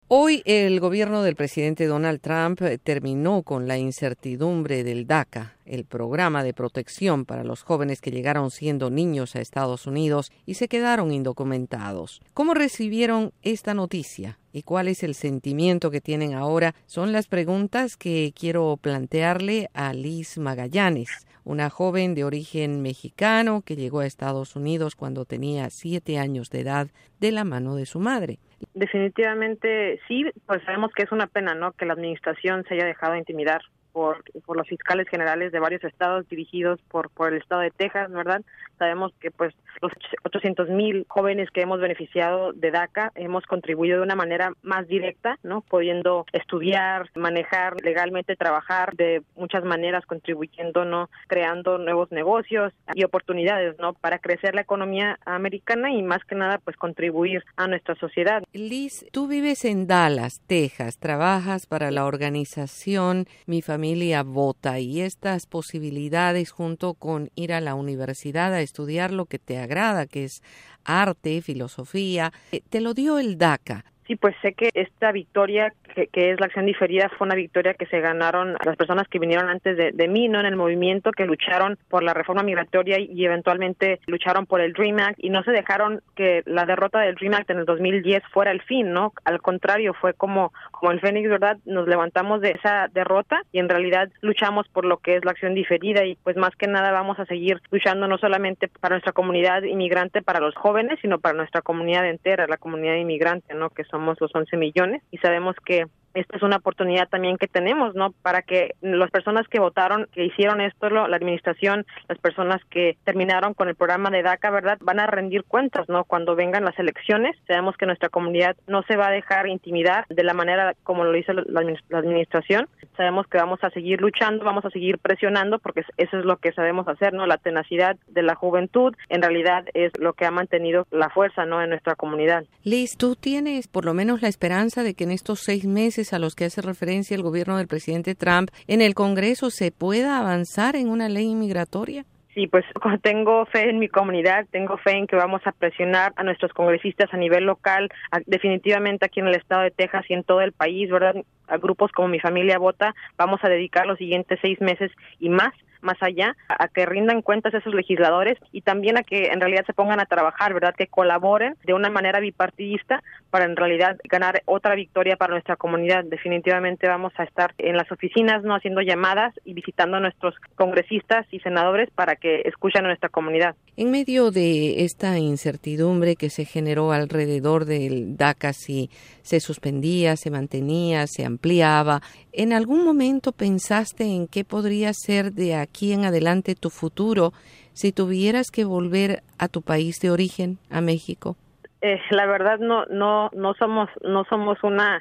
Hoy el gobierno del presidente Donald Trump terminó con la incertidumbre del DACA, el programa de protección para los jóvenes que llegaron siendo niños a Estados Unidos y se quedaron indocumentados. ¿Cómo recibieron esta noticia? ¿Y cuál es el sentimiento que tienen ahora? Son las preguntas que quiero plantearle a Liz Magallanes, una joven de origen mexicano que llegó a Estados Unidos cuando tenía 7 años de edad de la mano de su madre. Definitivamente sí, pues sabemos que es una pena, ¿no?, que la administración se haya dejado intimidar por los fiscales generales de varios estados dirigidos por el estado de Texas, ¿verdad? Sabemos que pues los 800,000 jóvenes que hemos beneficiado de DACA hemos contribuido de una manera más directa, ¿no?, pudiendo estudiar, manejar legalmente, trabajar de muchas maneras, contribuyendo, ¿no?, creando nuevos negocios y oportunidades, ¿no?, para crecer la economía americana y más que nada pues contribuir a nuestra sociedad. Liz, tú vives en Dallas, Texas, trabajas para la organización Mi Familia Vota y estas posibilidades junto con ir a la universidad a estudiar lo que te agrada, que es arte, filosofía, te lo dio el DACA. Sí, pues sé que esta victoria, que es la acción diferida, fue una victoria que se ganaron las personas que vinieron antes de mí, ¿no?, en el movimiento, que lucharon por la reforma migratoria y eventualmente lucharon por el DREAM Act y no se dejaron que la derrota del DREAM Act en el 2010 fuera el fin, ¿no? Al contrario, fue como el Fénix, ¿verdad? Nos levantamos de esa derrota y en realidad luchamos por lo que es la acción diferida y pues más que nada vamos a seguir luchando no solamente para nuestra comunidad inmigrante, para los jóvenes, sino para nuestra comunidad entera, la comunidad inmigrante, ¿no?, que somos los 11 millones y sabemos que esta es una oportunidad también que tenemos, ¿no?, para que las personas que votaron, que hicieron esto, la administración, las personas que terminaron con el programa de DACA, ¿verdad?, van a rendir cuentas, ¿no?, cuando vengan las elecciones. Sabemos que nuestra comunidad no se va a dejar intimidar de la manera como lo hizo la administración. Sabemos que vamos a seguir luchando, vamos a seguir presionando, porque eso es lo que sabemos hacer, ¿no?, la tenacidad de la juventud, en realidad es lo que ha mantenido la fuerza, ¿no?, en nuestra comunidad. Liz, ¿tú tienes por lo menos la esperanza de que en estos 6 meses a los que hace referencia el gobierno del presidente Trump en el Congreso se pueda avanzar en una ley inmigratoria? Sí, pues tengo fe en mi comunidad, tengo fe en que vamos a presionar a nuestros congresistas a nivel local, definitivamente aquí en el estado de Texas y en todo el país, ¿verdad? A grupos como Mi Familia Vota, vamos a dedicar los siguientes 6 meses y más allá, a que rindan cuentas a esos legisladores y también a que en realidad se pongan a trabajar, ¿verdad?, que colaboren de una manera bipartidista para en realidad ganar otra victoria para nuestra comunidad. Definitivamente vamos a estar en las oficinas, no haciendo llamadas y visitando a nuestros congresistas y senadores para que escuchen a nuestra comunidad. En medio de esta incertidumbre que se generó alrededor del DACA, si se suspendía, se mantenía, se ampliaba, ¿en algún momento pensaste en qué podría ser de aquí en adelante tu futuro si tuvieras que volver a tu país de origen, a México? La verdad no somos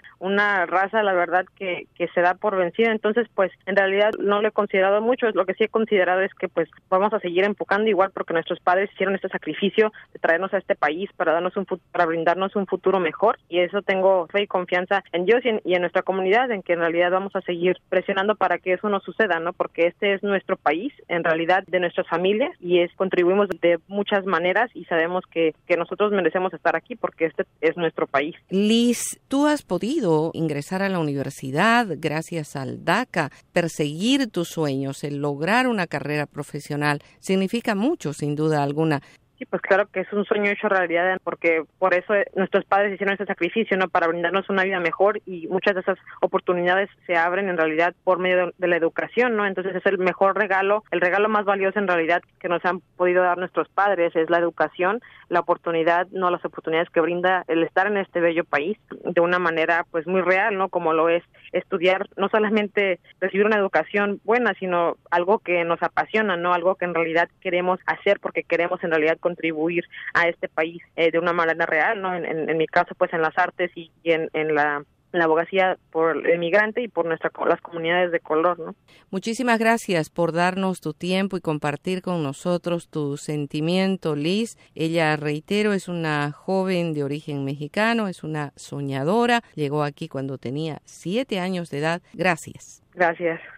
una raza, la verdad, que se da por vencida, entonces pues en realidad no lo he considerado mucho. Lo que sí he considerado es que pues vamos a seguir empujando igual porque nuestros padres hicieron este sacrificio de traernos a este país para darnos para brindarnos un futuro mejor, y eso tengo fe y confianza en Dios y en nuestra comunidad, en que en realidad vamos a seguir presionando para que eso no suceda, ¿no?, porque este es nuestro país, en realidad de nuestras familias, y contribuimos de muchas maneras y sabemos que nosotros merecemos estar aquí porque este es nuestro país. Liz, tú has podido ingresar a la universidad gracias al DACA. Perseguir tus sueños, el lograr una carrera profesional, significa mucho, sin duda alguna. Sí, pues claro que es un sueño hecho realidad, porque por eso nuestros padres hicieron ese sacrificio, ¿no?, para brindarnos una vida mejor, y muchas de esas oportunidades se abren en realidad por medio de la educación, ¿no? Entonces es el mejor regalo, el regalo más valioso en realidad que nos han podido dar nuestros padres, es la educación, la oportunidad, no las oportunidades que brinda el estar en este bello país de una manera pues muy real, ¿no?, como lo es estudiar, no solamente recibir una educación buena, sino algo que nos apasiona, ¿no?, algo que en realidad queremos hacer porque queremos en realidad contribuir a este país de una manera real, ¿no? En mi caso, pues en las artes y en la abogacía por el inmigrante y por las comunidades de color, ¿no? Muchísimas gracias por darnos tu tiempo y compartir con nosotros tu sentimiento, Liz. Ella, reitero, es una joven de origen mexicano, es una soñadora. Llegó aquí cuando tenía 7 años de edad. Gracias. Gracias.